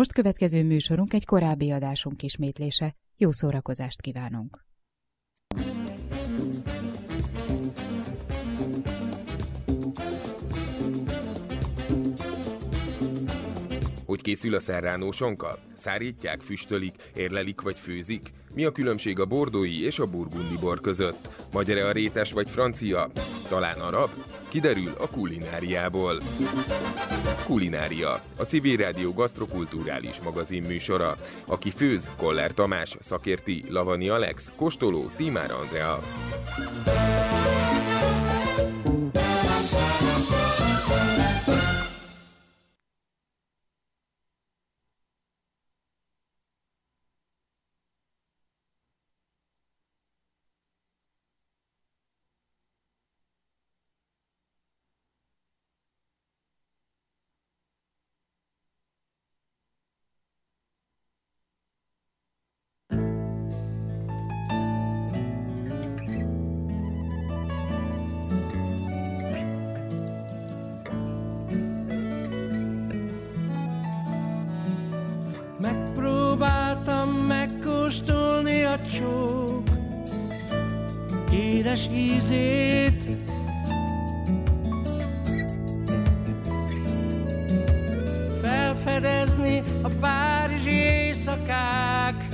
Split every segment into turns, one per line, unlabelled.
most következő műsorunk egy korábbi adásunk ismétlése. Jó szórakozást kívánunk!
Hogy készül a serrano sonka? Szárítják, füstölik, érlelik vagy főzik? Mi a különbség a bordói és a burgundi bor között? Magyar-e a rétes vagy francia? Talán arab? Kiderül a kulináriából. Kulinária, a Civil Rádió gasztrokulturális magazin műsora. Aki főz, Koller Tamás, szakérti, Lavani Alex, kóstoló, Tímár Andrea.
Megpróbáltam megkóstolni a csók édes ízét, felfedezni a párizsi éjszakák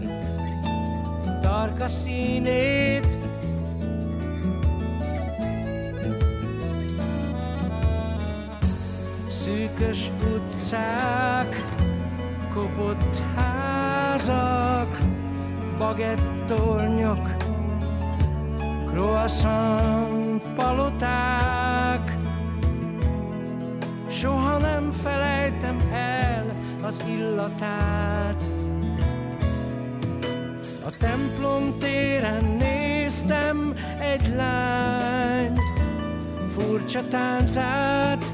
tarka színét, szűkös utcák, kopott házak, bagettornyok, croissant paloták. Soha nem felejtem el az illatát. A templom téren néztem egy lány furcsa táncát,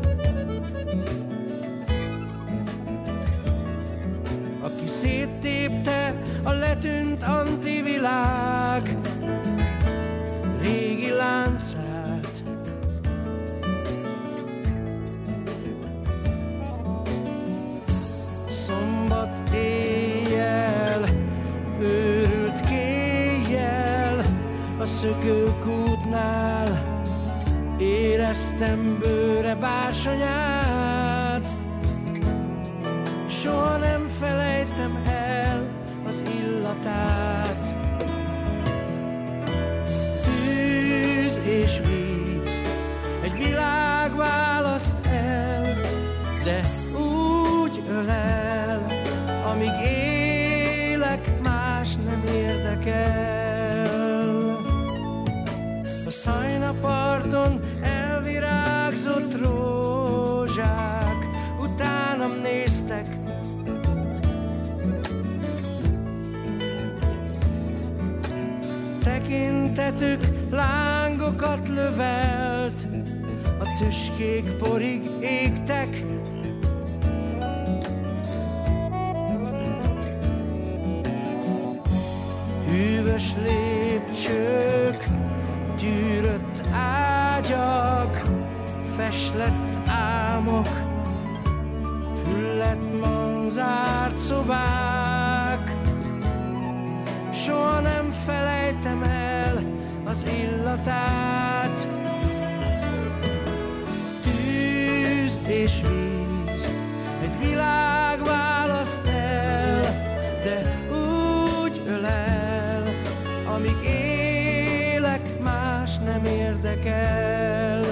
aki széttépte a letűnt antivilág régi láncát. Szombat éjjel, őrült kéjjel, a szökőkútnál éreztem bőre bársonyát. Soha nem felejtem el az illatát. Tűz és víz, egy világ választ el, de úgy ölel, amíg élek, más nem érdekel. A Szajna-parton elvirágzott rózsák utánam néztek, tekintetük lángokat lövelt, a tüskék porig égtek. Hűvös lépcsők, gyűrött ágyak, feslett álmok, füllett manzárt szobák. Soha nem felejtem el az illatát. Tűz és víz, egy világ választ el, de úgy ölel, amíg élek, más nem érdekel.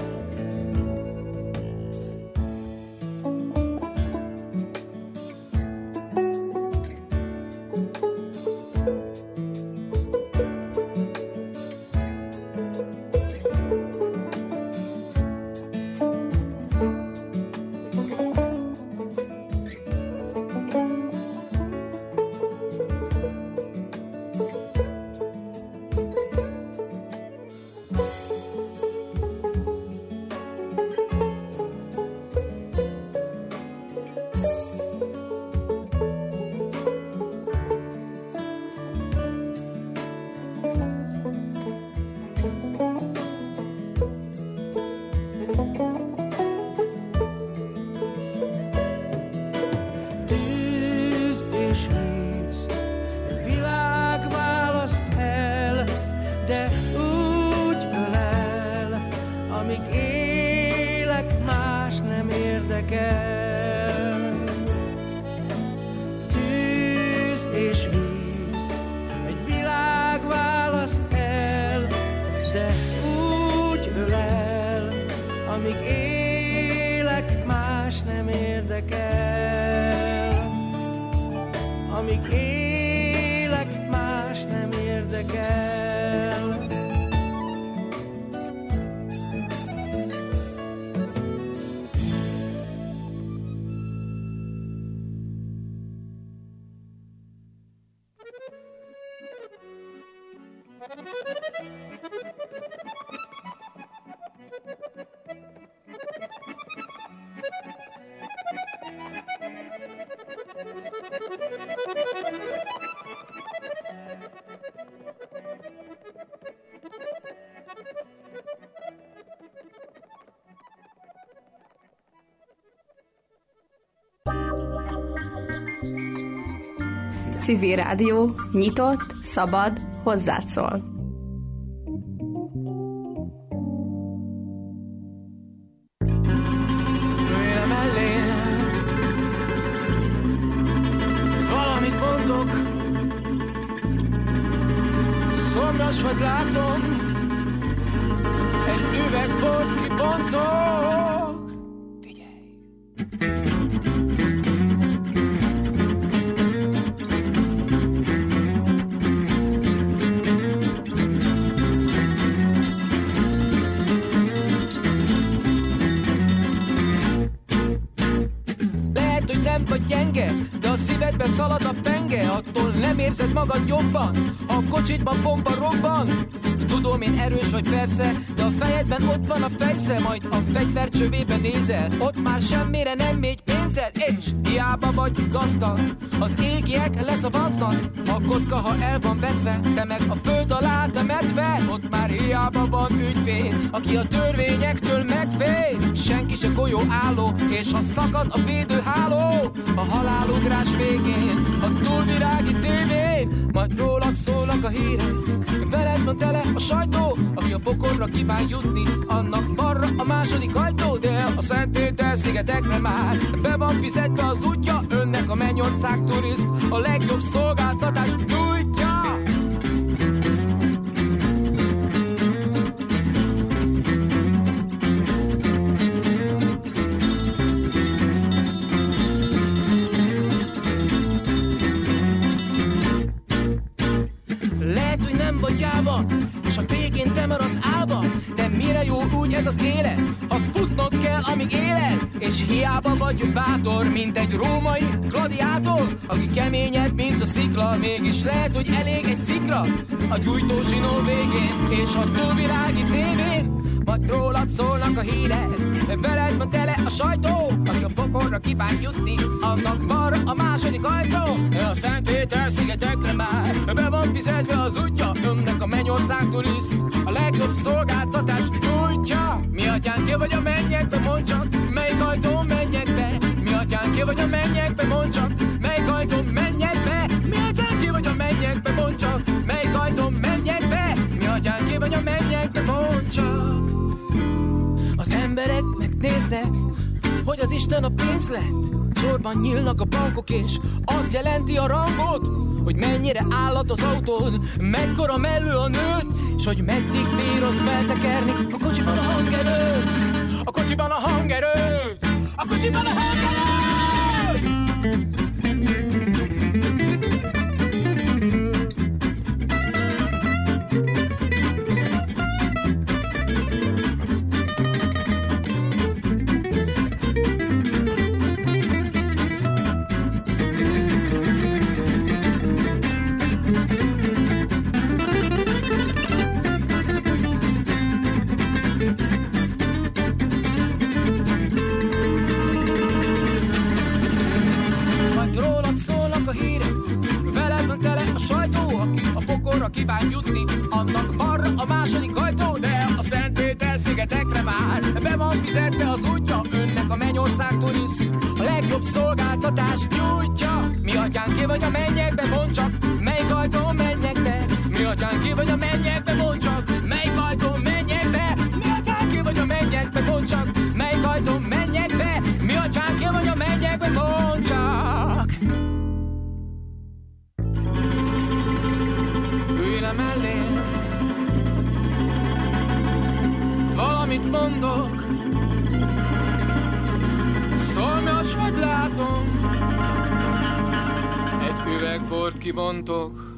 és víz, egy világ választ el, de úgy ölel, amíg élek, más nem érdekel. Tűz és víz, egy világ választ el, de úgy ölel, amíg élek, más nem érdekel. Amíg élek, más nem érdekel.
Civil Rádió, nyitott, szabad, hozzád szól.
Jöjjél mellém, valamit mondok, szomjas vagy látom, egy üvegbort kibontok. Figyelj! Vagy gyenge, de a szívedben szalad a penge, attól nem érzed magad jobban, a kocsitban bomba robban. Tudom, én erős vagy persze, de a fejedben ott van a fejsze, majd a fegyver csövében nézel, ott már semmire nem megy pénzed, és hiába vagy gazdag, az égiek leszavaznak, a kocka, ha el van vetve, te meg a föld alá temetve, ott már hiába van ügyvéd, aki a törvényektől megvéd. Senki se golyó álló, és ha szakad a védőháló, a halálugrás végén, a túlvirági tévén, majd rólad szólnak a hírek, veled van tele a sajtó, aki a pokolra kíván jutni, annak balra a második ajtó, de a Szentpéter-szigetekre már be van fizetve az útja, önnek a Mennyország turiszt a legjobb szolgáltatást nyújtja. Lehet, hogy nem vagy jáva, és a végén te maradsz állva, de mire jó úgy ez az élet, ha futnod kell, amíg éled, és hiába vagy bátor, mint egy római gladiátor, aki keményebb, mint a szikla, mégis lehet, hogy elég egy szikra a gyújtózsinó végén, és a túlvilági tévén, majd rólad szólnak a hírek, veled van tele a sajtó, aki a pokolra kíván jutni, annak balra a második ajtó, a Szentpéter-szigetekre már be van fizetve az útja, önnek a Mennyország turiszt a legjobb szolgáltatást nyújtja. Mi atyán, ki vagy a mennyekbe, mondd csak, melyik ajtón menjek be? Mi atyán, ki vagy a mennyekbe, mondd csak, melyik ajtón menjek be? Mi atyán, ki vagy a mennyekbe, mondd csak, melyik ajtón menjek be? Mi atyán, ki vagy a mennyekbe, mondd csak. Az emberek megnéznek, hogy az Isten a pénz lett, sorban nyílnak a bankok, és azt jelenti a rangot, hogy mennyire állat az autód, mekkora mellő a nőd, és hogy meddig bírod feltekerni a kocsiban a hangerőt, a kocsiban a hangerőt, a kocsiban a hangerőt. Kíván jutni, annak balra a második ajtó, de a Szentpéter-szigetekre már be van fizetve az útja, önnek a Mennyország turiszt a legjobb szolgáltatást nyújtja. Mi atyánké vagy a mennyekbe, mondd csak, melyik ajtón menjek be. Mi atyánké vagy a mennyekbe, mondd csak, melyik ajtón menjek be. Mi atyánké vagy a mennyekbe, mondd csak, melyik ajtón menjek be. Mi atyánké vagy a mennyekbe, mondd csak. Ülj le mellém, valamit mondok. Szolmos vagy látom, egy üvegbort kibontok.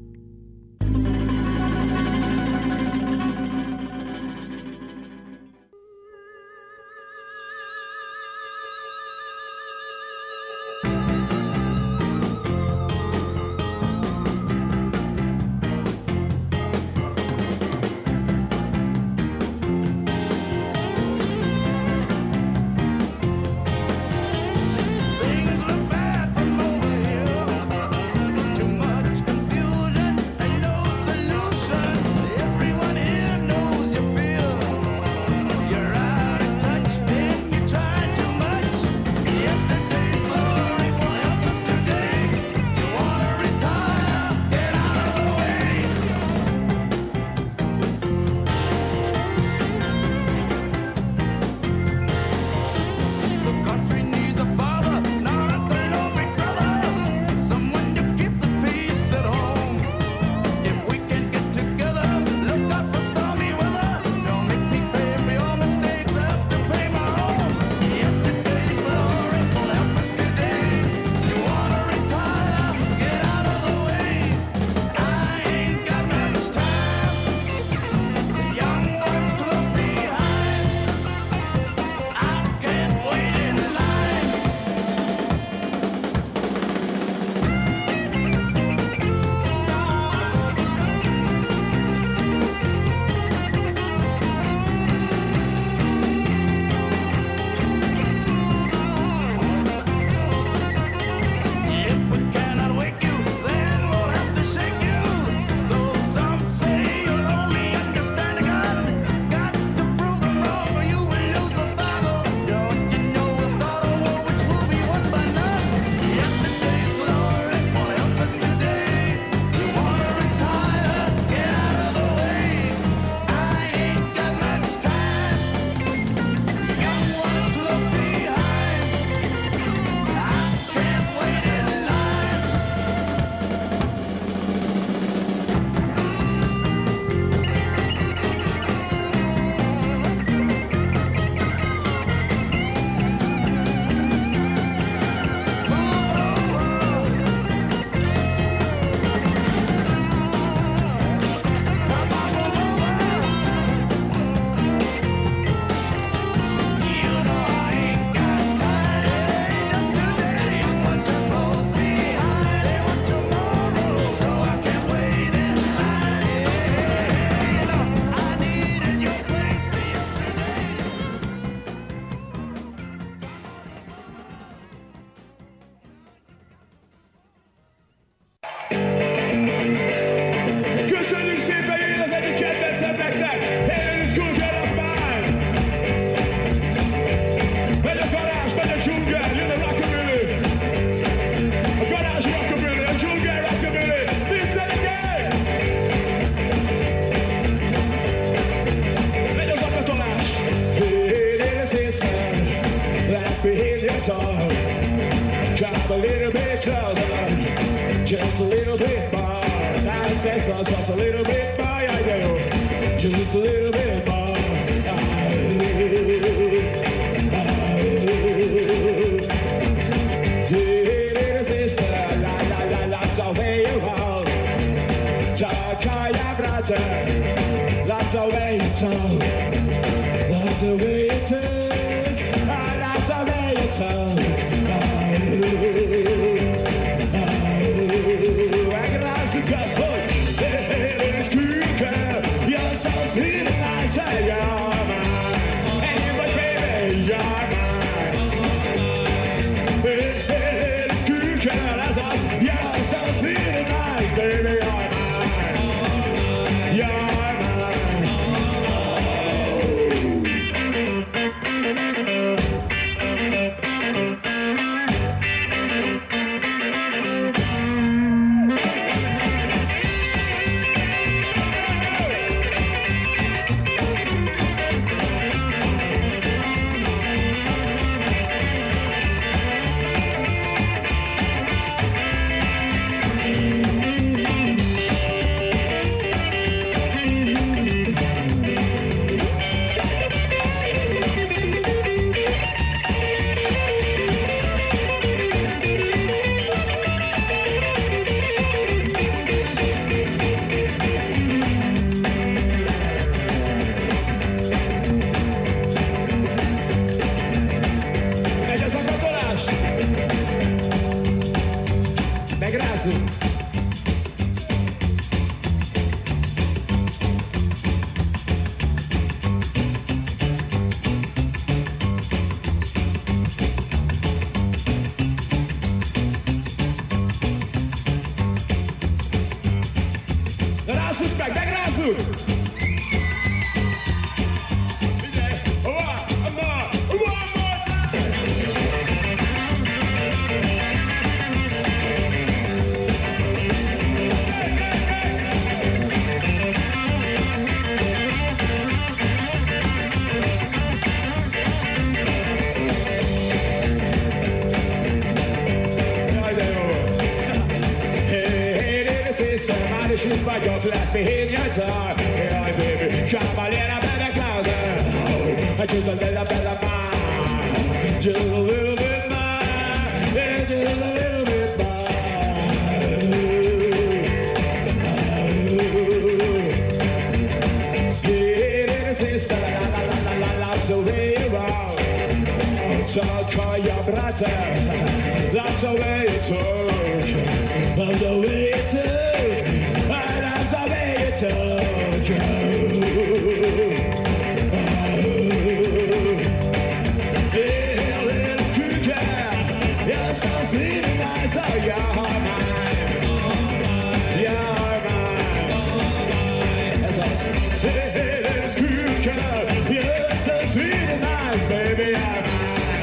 Just a little bit more. Down Texas, just a little bit more. Yeah, yeah. Just a little bit more. Hey, little sister, la la la, that's the way you hold. Taka, brother, that's the way you talk. That's the way you talk. That's the way you talk. Hey, it's cool, you're so sweet and nice. grazu. Rázzuk meg, megrázzuk! Figyelj! One more time! És itt vagyok, let me hear your tongue. Hey, baby, Cavaliera Bella Clausa. Just a little bit of mine. Just a little bit mine. Yeah, just a little bit mine. Yeah, little sister, la la la la la, the way you are. Talk your brother. That's the way you talk. That's the way you talk. That's the way you talk. Yeah, little cougar. You're so sweet and nice. Oh, you're mine. You're mine. That's awesome. Hey, little cougar. You're so sweet and nice, baby. You're mine.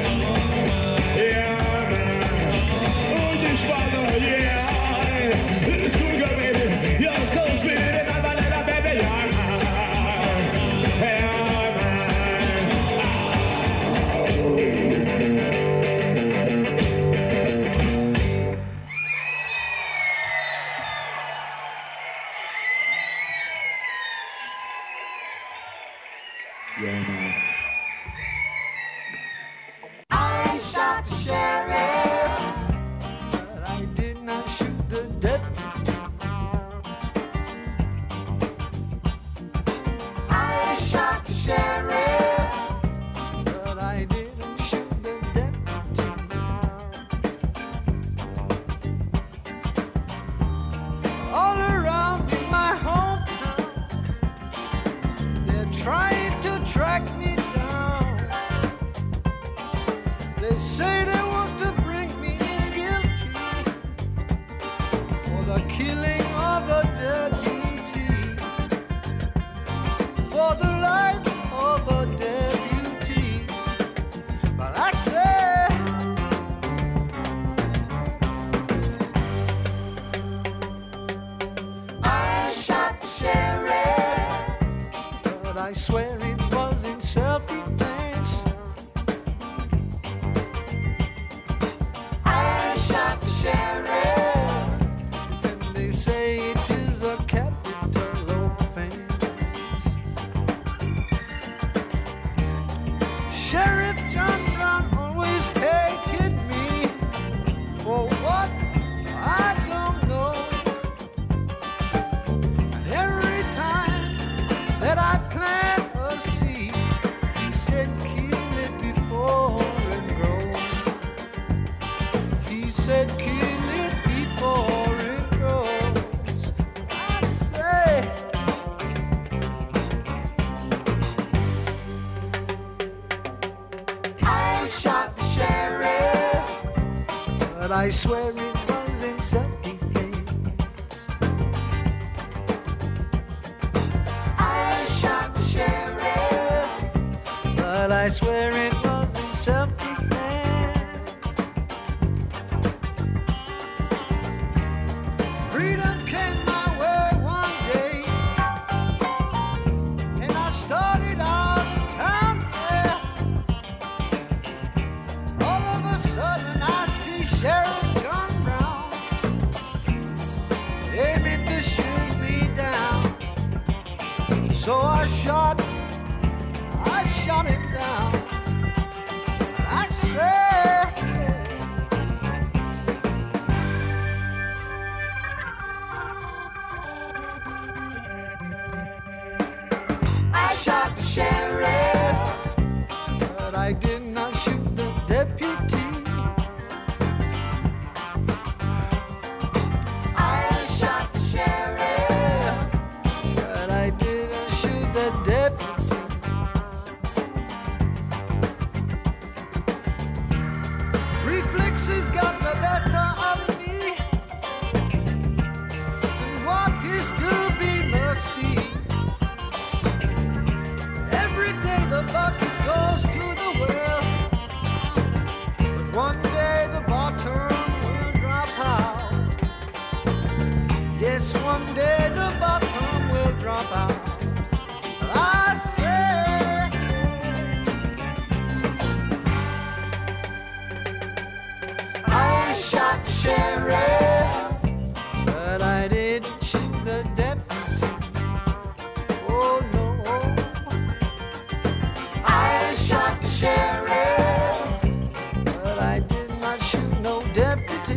I shot the sheriff, but I did not shoot the deputy. I shot the sheriff, but I didn't shoot the deputy. All around in my hometown, they're trying to track me down. They say they want to bring me in guilty for the killing of a deputy, for the life of a deputy. But I say, I shot the sheriff, but I swear it was in self-defense. I shot the sheriff, and they say it is a capital offense. Sheriff John Brown always hated me for what I don't know. And every time that I plant a seed, he said kill it before it grows. He said kill it before it grows. I say, I shot the sheriff, but I swear it was in self-defense. I shot the sheriff, but I swear it was in self-defense. Freedom came my way one day, and I started out town fair. All of a sudden I see Sheriff John Brown aiming to shoot me down. So I shot him down. I said, I shot the sheriff, but I did not shoot the deputy. someday the bottom will drop out. I say, I shot the sheriff, but I didn't shoot the deputy. Oh no, I shot the sheriff, but I did not shoot no deputy.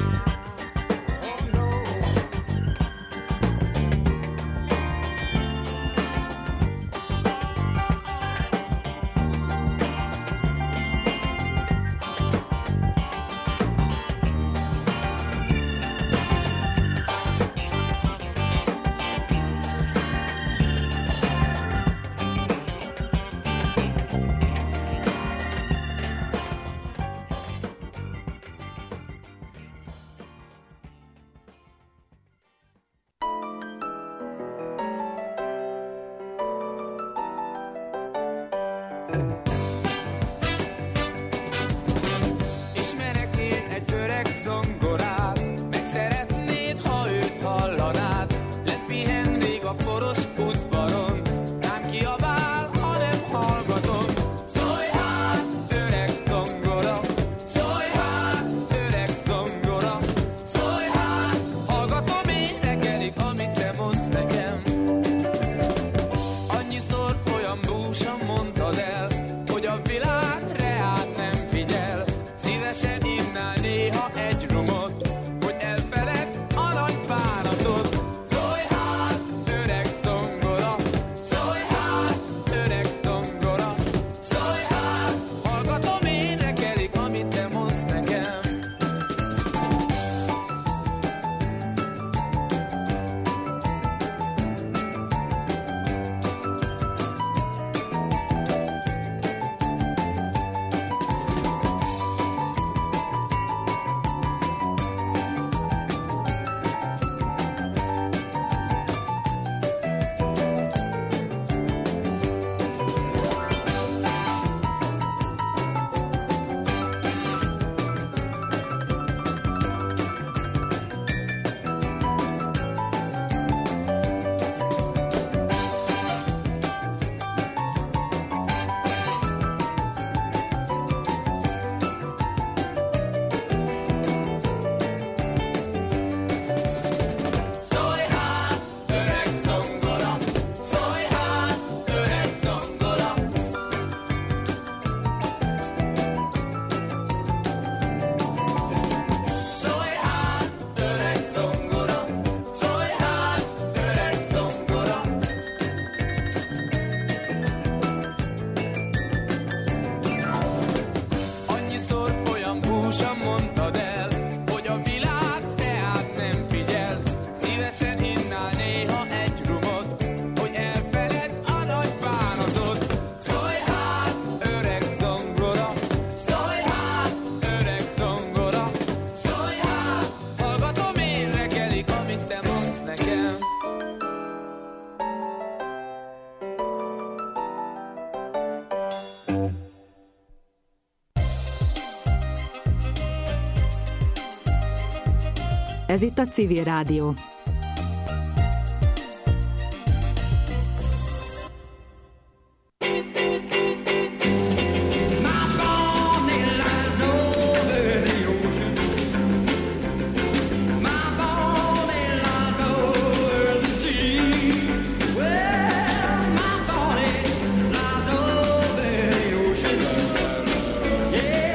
Ez itt a Civil Rádió.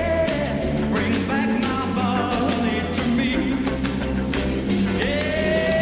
Yeah.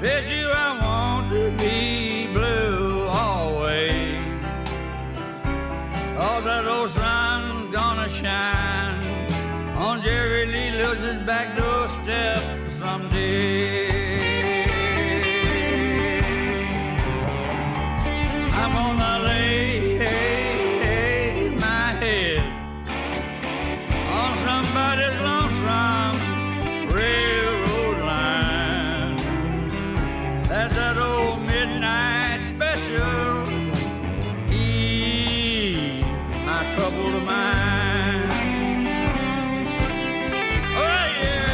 Bet you I want to be blue always. All that old sun's gonna shine on Jerry Lee Lewis's back doorstep someday. I'm gonna lay my head on somebody's lonesome railroad line. That's that old midnight special. Ease my troubled mind. Oh yeah.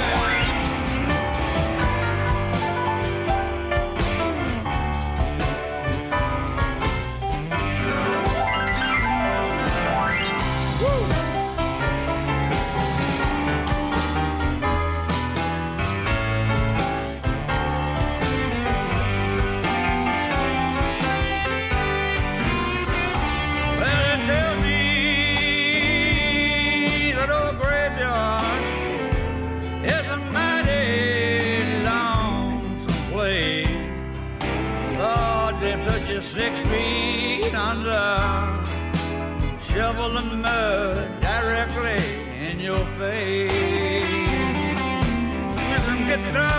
Put you 6 feet under, shovel the mud directly in your face. With some guitar